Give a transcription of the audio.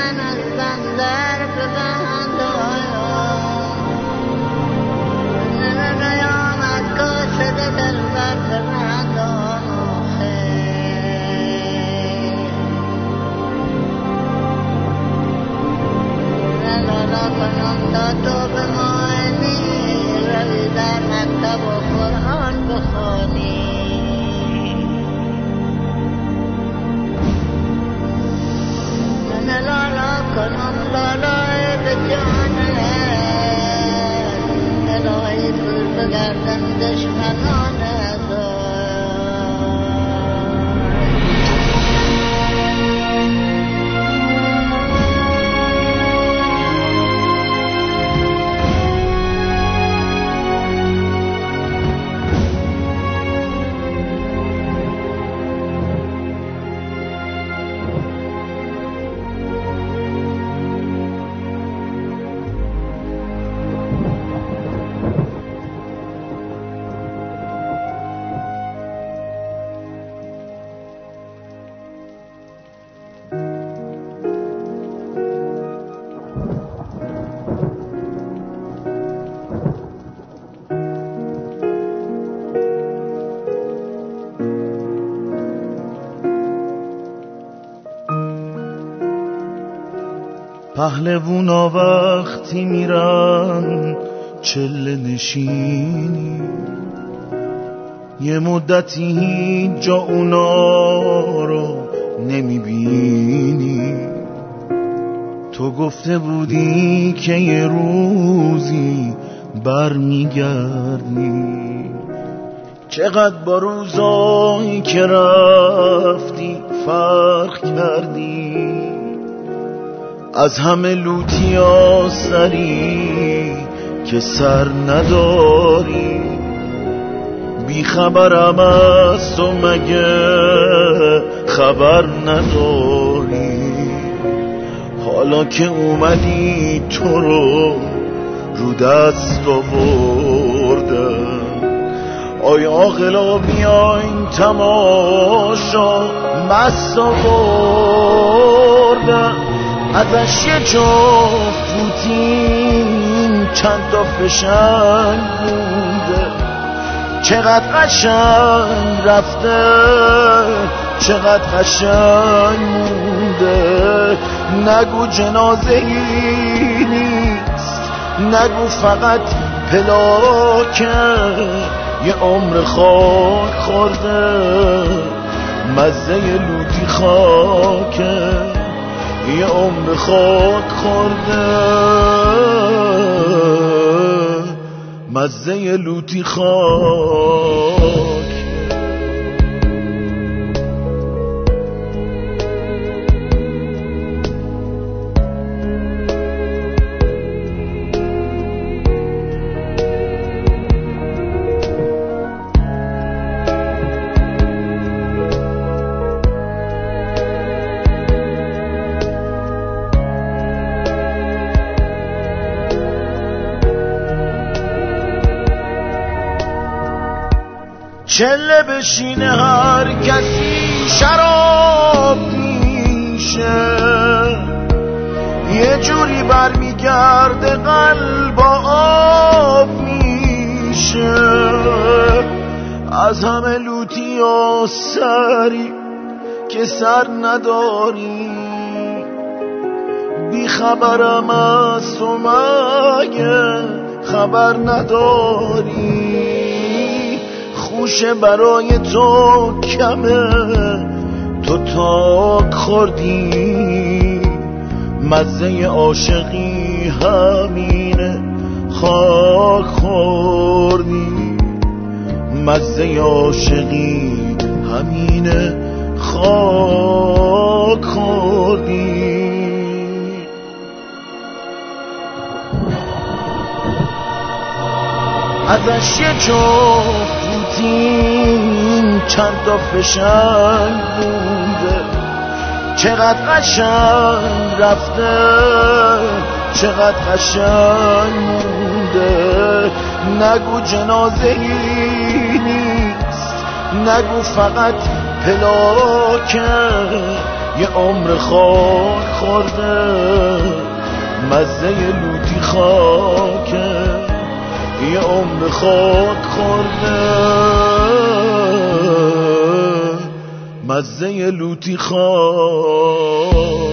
من از بندر ببند نیامد کاشد دلبر ببند لالا کنم تا تو به معنی روی در مکتب و قرآن بخوانی من لالا کنم لالای به جانه الهی دور بگردن دشمنان پهلوونا وقتی میرن چله نشینی یه مدتی هیچ جا اونا رو نمیبینی تو گفته بودی که یه روزی برمیگردی چقدر با روزایی که رفتی فرق کردی از همه لوتیا سری که سر نداری بی خبرم از تو مگه خبر نداری حالا که اومدی تو رو دست آوردن آی عاقلا بیاین تماشا مست آوردن ازش یه جفت فوتین چند تا فشنگ مونده چقدر قشنگ رفته چقدر قشنگ مونده نگو جنازه‌ای نیست نگو فقط پلاکه یه عمر خاک خورده مزه لوتی خاکه یه عمر خاک خورده مزه لوتی خاک چله بشینه هر کسی شراب میشه یه جوری برمیگرده قلب آب میشه از همه لوتی و سری که سر نداری بی خبرم از تو مگه خبر نداری خوشه برای تو کمه تو تاک خوردی مزه عاشقی همینه خاک خوردی مزه عاشقی همینه خاک خوردی ازش یه جفت فوتین چند تا فشنگ مونده چقدر قشنگ رفته چقدر قشنگ مونده نگو جنازه‌ای نیست نگو فقط پلاکه یه عمر خاک خورده مزه لوتی خاکه، یه عمر خاک خورده مزه لوتی خاک.